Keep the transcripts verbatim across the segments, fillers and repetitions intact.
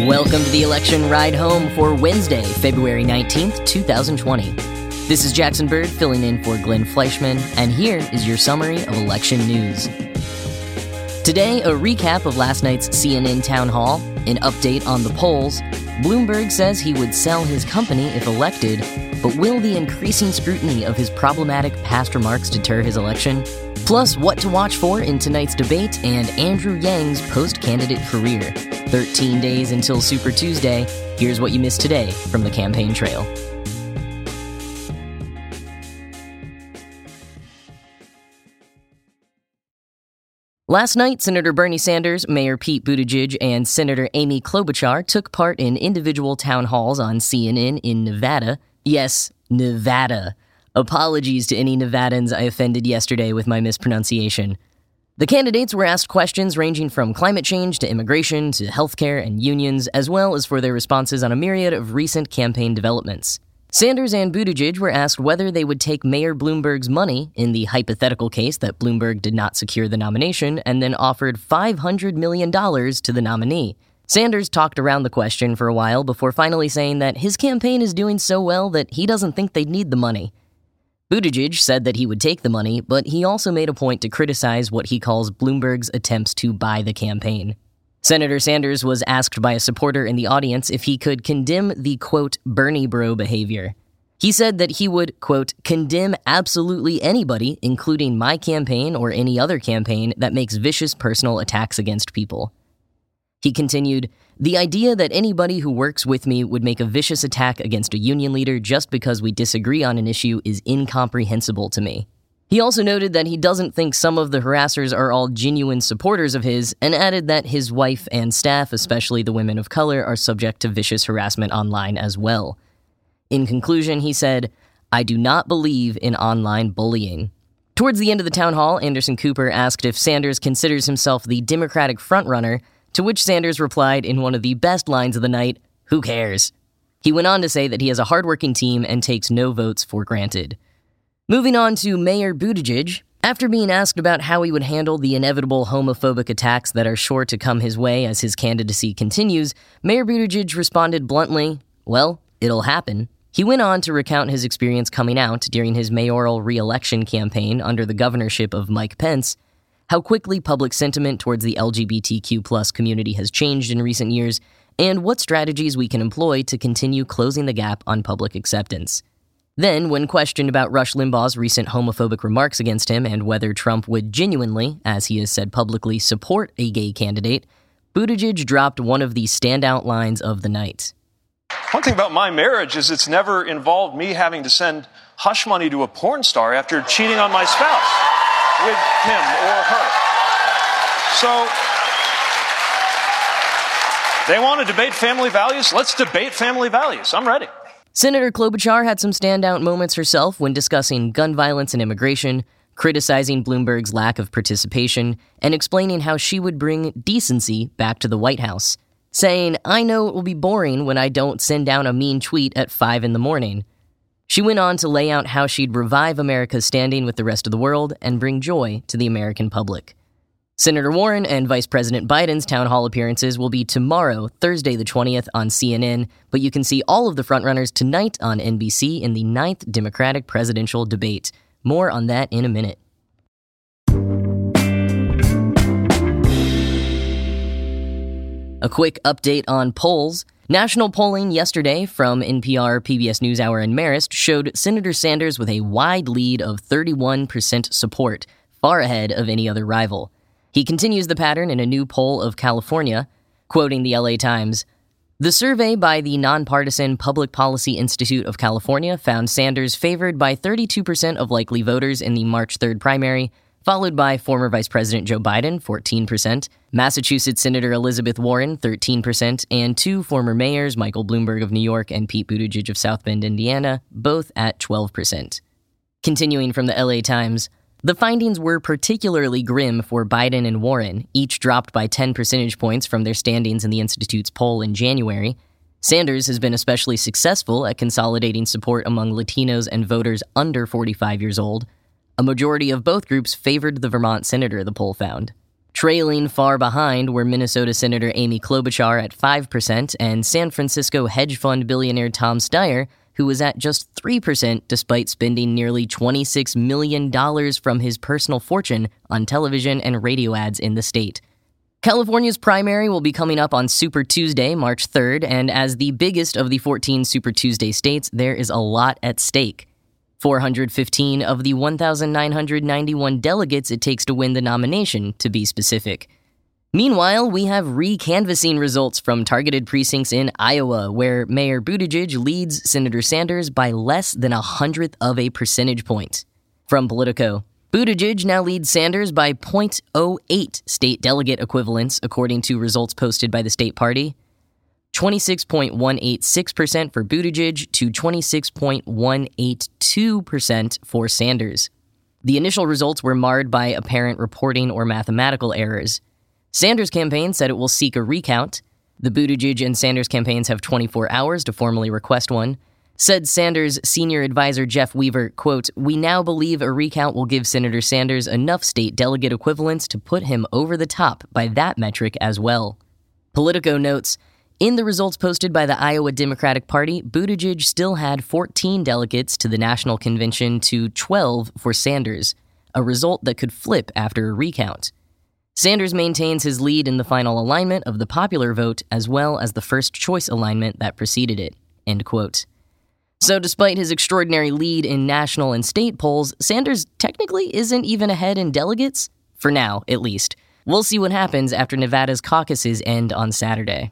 Welcome to the election ride home for Wednesday, February nineteenth, twenty twenty. This is Jackson Bird filling in for Glenn Fleischman, and here is your summary of election news. Today, a recap of last night's C N N town hall, an update on the polls. Bloomberg says he would sell his company if elected, but will the increasing scrutiny of his problematic past remarks deter his election? Plus, what to watch for in tonight's debate and Andrew Yang's post-candidate career. thirteen days until Super Tuesday. Here's what you missed today from the campaign trail. Last night, Senator Bernie Sanders, Mayor Pete Buttigieg, and Senator Amy Klobuchar took part in individual town halls on C N N in Nevada. Yes, Nevada. Apologies to any Nevadans I offended yesterday with my mispronunciation. The candidates were asked questions ranging from climate change to immigration to healthcare and unions, as well as for their responses on a myriad of recent campaign developments. Sanders and Buttigieg were asked whether they would take Mayor Bloomberg's money in the hypothetical case that Bloomberg did not secure the nomination and then offered five hundred million dollars to the nominee. Sanders talked around the question for a while before finally saying that his campaign is doing so well that he doesn't think they'd need the money. Buttigieg said that he would take the money, but he also made a point to criticize what he calls Bloomberg's attempts to buy the campaign. Senator Sanders was asked by a supporter in the audience if he could condemn the, quote, Bernie bro behavior. He said that he would, quote, condemn absolutely anybody, including my campaign or any other campaign, that makes vicious personal attacks against people. He continued, the idea that anybody who works with me would make a vicious attack against a union leader just because we disagree on an issue is incomprehensible to me. He also noted that he doesn't think some of the harassers are all genuine supporters of his, and added that his wife and staff, especially the women of color, are subject to vicious harassment online as well. In conclusion, he said, I do not believe in online bullying. Towards the end of the town hall, Anderson Cooper asked if Sanders considers himself the Democratic frontrunner, to which Sanders replied in one of the best lines of the night, who cares? He went on to say that he has a hardworking team and takes no votes for granted. Moving on to Mayor Buttigieg, after being asked about how he would handle the inevitable homophobic attacks that are sure to come his way as his candidacy continues, Mayor Buttigieg responded bluntly, well, it'll happen. He went on to recount his experience coming out during his mayoral re-election campaign under the governorship of Mike Pence, how quickly public sentiment towards the L G B T Q plus community has changed in recent years, and what strategies we can employ to continue closing the gap on public acceptance. Then, when questioned about Rush Limbaugh's recent homophobic remarks against him and whether Trump would genuinely, as he has said publicly, support a gay candidate, Buttigieg dropped one of the standout lines of the night. One thing about my marriage is it's never involved me having to send hush money to a porn star after cheating on my spouse with him or her. So, they want to debate family values? Let's debate family values. I'm ready. Senator Klobuchar had some standout moments herself when discussing gun violence and immigration, criticizing Bloomberg's lack of participation, and explaining how she would bring decency back to the White House, saying, I know it will be boring when I don't send down a mean tweet at five in the morning. She went on to lay out how she'd revive America's standing with the rest of the world and bring joy to the American public. Senator Warren and Vice President Biden's town hall appearances will be tomorrow, Thursday the twentieth, on C N N, but you can see all of the frontrunners tonight on N B C in the ninth Democratic presidential debate. More on that in a minute. A quick update on polls. National polling yesterday from N P R, P B S NewsHour, and Marist showed Senator Sanders with a wide lead of thirty-one percent support, far ahead of any other rival. He continues the pattern in a new poll of California, quoting the L A Times, the survey by the nonpartisan Public Policy Institute of California found Sanders favored by thirty-two percent of likely voters in the March third primary, followed by former Vice President Joe Biden, fourteen percent, Massachusetts Senator Elizabeth Warren, thirteen percent, and two former mayors, Michael Bloomberg of New York and Pete Buttigieg of South Bend, Indiana, both at twelve percent. Continuing from the L A Times, the findings were particularly grim for Biden and Warren, each dropped by ten percentage points from their standings in the Institute's poll in January. Sanders has been especially successful at consolidating support among Latinos and voters under forty-five years old. A majority of both groups favored the Vermont senator, the poll found. Trailing far behind were Minnesota Senator Amy Klobuchar at five percent and San Francisco hedge fund billionaire Tom Steyer, who was at just three percent despite spending nearly twenty-six million dollars from his personal fortune on television and radio ads in the state. California's primary will be coming up on Super Tuesday, March third, and as the biggest of the fourteen Super Tuesday states, there is a lot at stake. four hundred fifteen of the one thousand nine hundred ninety-one delegates it takes to win the nomination, to be specific. Meanwhile, we have re-canvassing results from targeted precincts in Iowa, where Mayor Buttigieg leads Senator Sanders by less than a hundredth of a percentage point. From Politico, Buttigieg now leads Sanders by zero point zero eight state delegate equivalents, according to results posted by the state party. twenty-six point one eight six percent for Buttigieg to twenty-six point one eight two percent for Sanders. The initial results were marred by apparent reporting or mathematical errors. Sanders' campaign said it will seek a recount. The Buttigieg and Sanders campaigns have twenty-four hours to formally request one. Said Sanders' senior advisor Jeff Weaver, quote, "We now believe a recount will give Senator Sanders enough state delegate equivalents to put him over the top by that metric as well." Politico notes, in the results posted by the Iowa Democratic Party, Buttigieg still had fourteen delegates to the national convention to twelve for Sanders, a result that could flip after a recount. Sanders maintains his lead in the final alignment of the popular vote as well as the first choice alignment that preceded it, end quote. So despite his extraordinary lead in national and state polls, Sanders technically isn't even ahead in delegates, for now at least. We'll see what happens after Nevada's caucuses end on Saturday.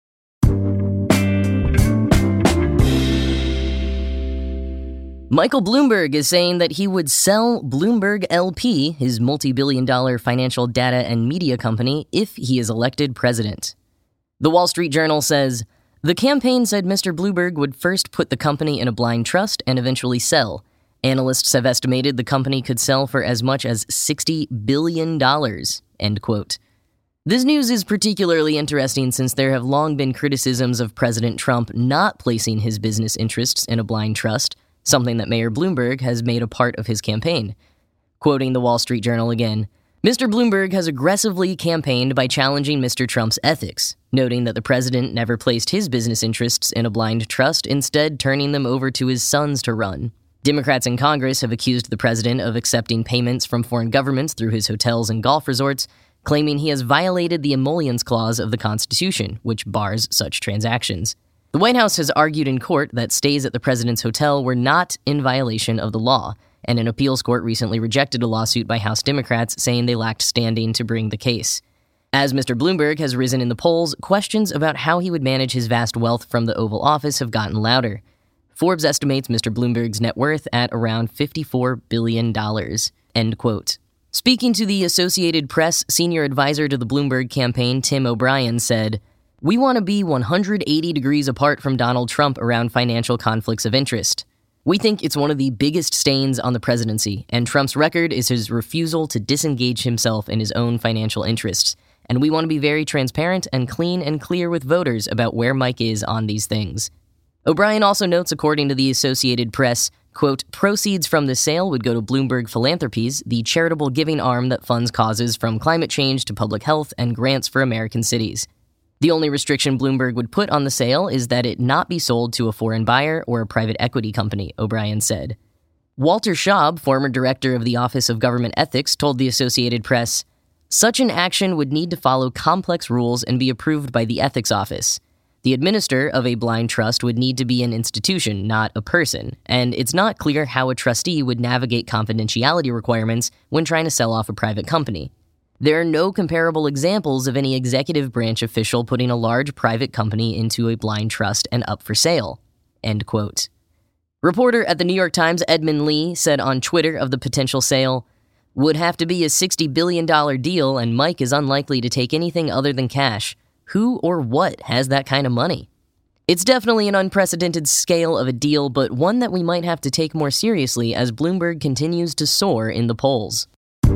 Michael Bloomberg is saying that he would sell Bloomberg L P, his multi-billion dollar financial data and media company, if he is elected president. The Wall Street Journal says, the campaign said Mister Bloomberg would first put the company in a blind trust and eventually sell. Analysts have estimated the company could sell for as much as sixty billion dollars, end quote. This news is particularly interesting since there have long been criticisms of President Trump not placing his business interests in a blind trust, something that Mayor Bloomberg has made a part of his campaign. Quoting the Wall Street Journal again, Mister Bloomberg has aggressively campaigned by challenging Mister Trump's ethics, noting that the president never placed his business interests in a blind trust, instead turning them over to his sons to run. Democrats in Congress have accused the president of accepting payments from foreign governments through his hotels and golf resorts, claiming he has violated the emollients clause of the Constitution, which bars such transactions. The White House has argued in court that stays at the president's hotel were not in violation of the law, and an appeals court recently rejected a lawsuit by House Democrats saying they lacked standing to bring the case. As Mister Bloomberg has risen in the polls, questions about how he would manage his vast wealth from the Oval Office have gotten louder. Forbes estimates Mister Bloomberg's net worth at around fifty-four billion dollars, end quote. Speaking to the Associated Press, senior advisor to the Bloomberg campaign, Tim O'Brien, said, "We want to be one hundred eighty degrees apart from Donald Trump around financial conflicts of interest. We think it's one of the biggest stains on the presidency, and Trump's record is his refusal to disengage himself in his own financial interests, and we want to be very transparent and clean and clear with voters about where Mike is on these things." O'Brien also notes, according to the Associated Press, quote, "Proceeds from the sale would go to Bloomberg Philanthropies, the charitable giving arm that funds causes from climate change to public health and grants for American cities. The only restriction Bloomberg would put on the sale is that it not be sold to a foreign buyer or a private equity company," O'Brien said. Walter Schaub, former director of the Office of Government Ethics, told the Associated Press, "Such an action would need to follow complex rules and be approved by the ethics office. The administrator of a blind trust would need to be an institution, not a person, and it's not clear how a trustee would navigate confidentiality requirements when trying to sell off a private company. There are no comparable examples of any executive branch official putting a large private company into a blind trust and up for sale," end quote. Reporter at the New York Times, Edmund Lee, said on Twitter of the potential sale, "Would have to be a sixty billion dollars deal, and Mike is unlikely to take anything other than cash. Who or what has that kind of money? It's definitely an unprecedented scale of a deal, but one that we might have to take more seriously as Bloomberg continues to soar in the polls."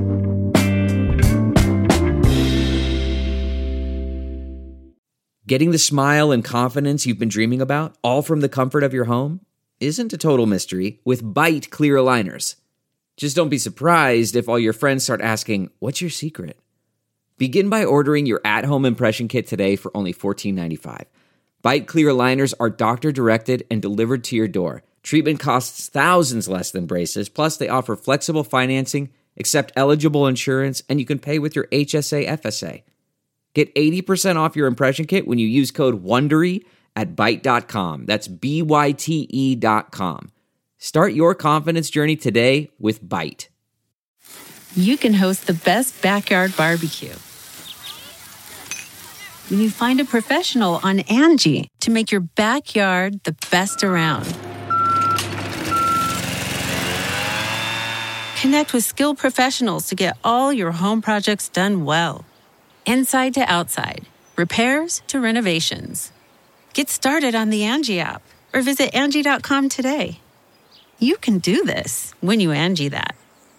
Getting the smile and confidence you've been dreaming about, all from the comfort of your home, isn't a total mystery with Byte clear aligners. Just don't be surprised if all your friends start asking, "What's your secret?" Begin by ordering your at-home impression kit today for only fourteen ninety-five. Byte Clear aligners are doctor-directed and delivered to your door. Treatment costs thousands less than braces, plus they offer flexible financing, accept eligible insurance, and you can pay with your H S A F S A. Get eighty percent off your impression kit when you use code WONDERY at byte dot com. That's B Y T E dot com. Start your confidence journey today with Byte. You can host the best backyard barbecue when you find a professional on Angie to make your backyard the best around. Connect with skilled professionals to get all your home projects done well. Inside to outside, repairs to renovations. Get started on the Angie app or visit Angie dot com today. You can do this when you Angie that.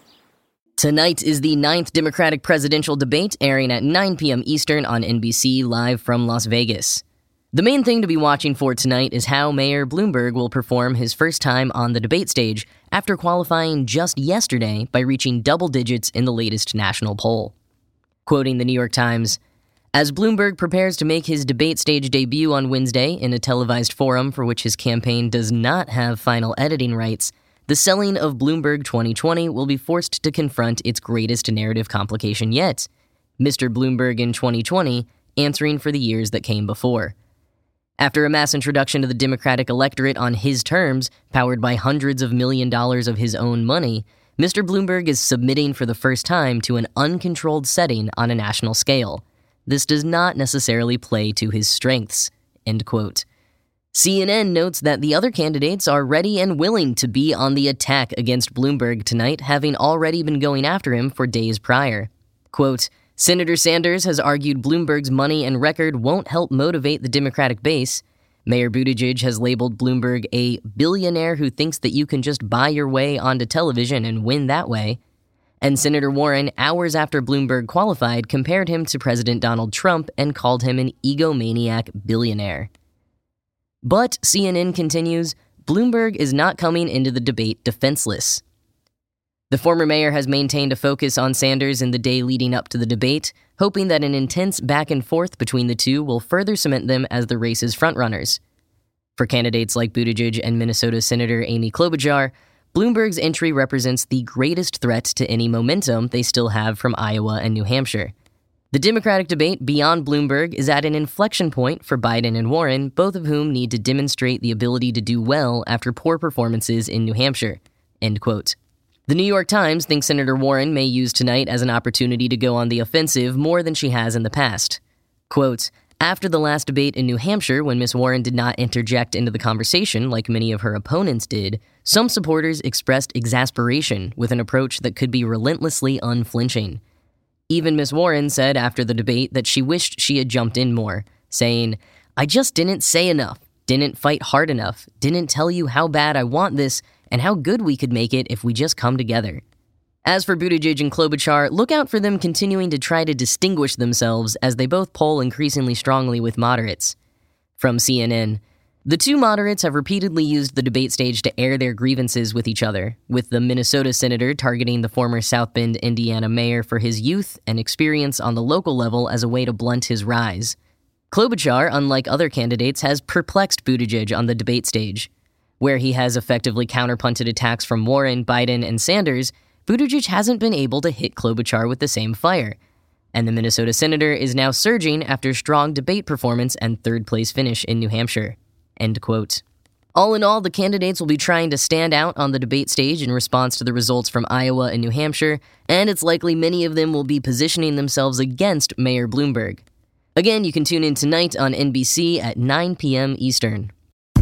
Tonight is the ninth Democratic presidential debate, airing at nine p.m. Eastern on N B C, live from Las Vegas. The main thing to be watching for tonight is how Mayor Bloomberg will perform his first time on the debate stage after qualifying just yesterday by reaching double digits in the latest national poll. Quoting the New York Times, as Bloomberg prepares to make his debate stage debut on Wednesday in a televised forum for which his campaign does not have final editing rights, the selling of Bloomberg twenty twenty will be forced to confront its greatest narrative complication yet, Mister Bloomberg in twenty twenty answering for the years that came before. After a mass introduction to the Democratic electorate on his terms, powered by hundreds of million dollars of his own money, Mister Bloomberg is submitting for the first time to an uncontrolled setting on a national scale. This does not necessarily play to his strengths, end quote. C N N notes that the other candidates are ready and willing to be on the attack against Bloomberg tonight, having already been going after him for days prior. Quote, Senator Sanders has argued Bloomberg's money and record won't help motivate the Democratic base. Mayor Buttigieg has labeled Bloomberg a billionaire who thinks that you can just buy your way onto television and win that way. And Senator Warren, hours after Bloomberg qualified, compared him to President Donald Trump and called him an egomaniac billionaire. But, C N N continues, Bloomberg is not coming into the debate defenseless. The former mayor has maintained a focus on Sanders in the day leading up to the debate, hoping that an intense back and forth between the two will further cement them as the race's frontrunners. For candidates like Buttigieg and Minnesota Senator Amy Klobuchar, Bloomberg's entry represents the greatest threat to any momentum they still have from Iowa and New Hampshire. The Democratic debate beyond Bloomberg is at an inflection point for Biden and Warren, both of whom need to demonstrate the ability to do well after poor performances in New Hampshire, end quote. The New York Times thinks Senator Warren may use tonight as an opportunity to go on the offensive more than she has in the past. Quote, after the last debate in New Hampshire, when Miz Warren did not interject into the conversation like many of her opponents did, some supporters expressed exasperation with an approach that could be relentlessly unflinching. Even Miz Warren said after the debate that she wished she had jumped in more, saying, I just didn't say enough, didn't fight hard enough, didn't tell you how bad I want this and how good we could make it if we just come together. As for Buttigieg and Klobuchar, look out for them continuing to try to distinguish themselves as they both poll increasingly strongly with moderates. From C N N, the two moderates have repeatedly used the debate stage to air their grievances with each other, with the Minnesota senator targeting the former South Bend, Indiana mayor for his youth and experience on the local level as a way to blunt his rise. Klobuchar, unlike other candidates, has perplexed Buttigieg on the debate stage. Where he has effectively counterpunted attacks from Warren, Biden, and Sanders, Buttigieg hasn't been able to hit Klobuchar with the same fire. And the Minnesota senator is now surging after strong debate performance and third-place finish in New Hampshire. End quote. All in all, the candidates will be trying to stand out on the debate stage in response to the results from Iowa and New Hampshire, and it's likely many of them will be positioning themselves against Mayor Bloomberg. Again, you can tune in tonight on N B C at nine p.m. Eastern.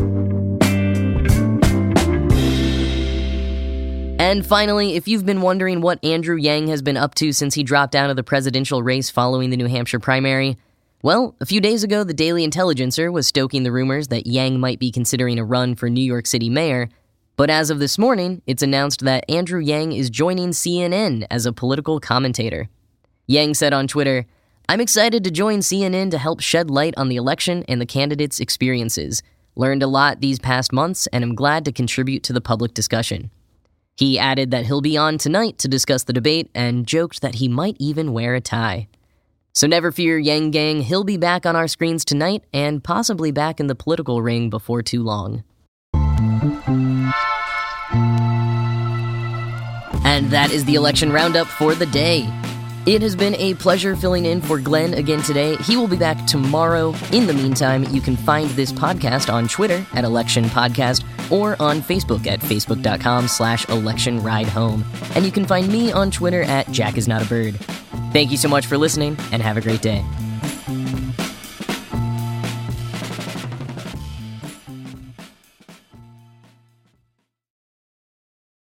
And finally, if you've been wondering what Andrew Yang has been up to since he dropped out of the presidential race following the New Hampshire primary, well, a few days ago, the Daily Intelligencer was stoking the rumors that Yang might be considering a run for New York City mayor, but as of this morning, it's announced that Andrew Yang is joining C N N as a political commentator. Yang said on Twitter, I'm excited to join C N N to help shed light on the election and the candidates' experiences. Learned a lot these past months, and I'm glad to contribute to the public discussion. He added that he'll be on tonight to discuss the debate and joked that he might even wear a tie. So never fear, Yang Gang. He'll be back on our screens tonight and possibly back in the political ring before too long. And that is the election roundup for the day. It has been a pleasure filling in for Glenn again today. He will be back tomorrow. In the meantime, you can find this podcast on Twitter at Election Podcast or on Facebook at facebook.com slash election ride home. And you can find me on Twitter at Jack is not a bird. Thank you so much for listening and have a great day.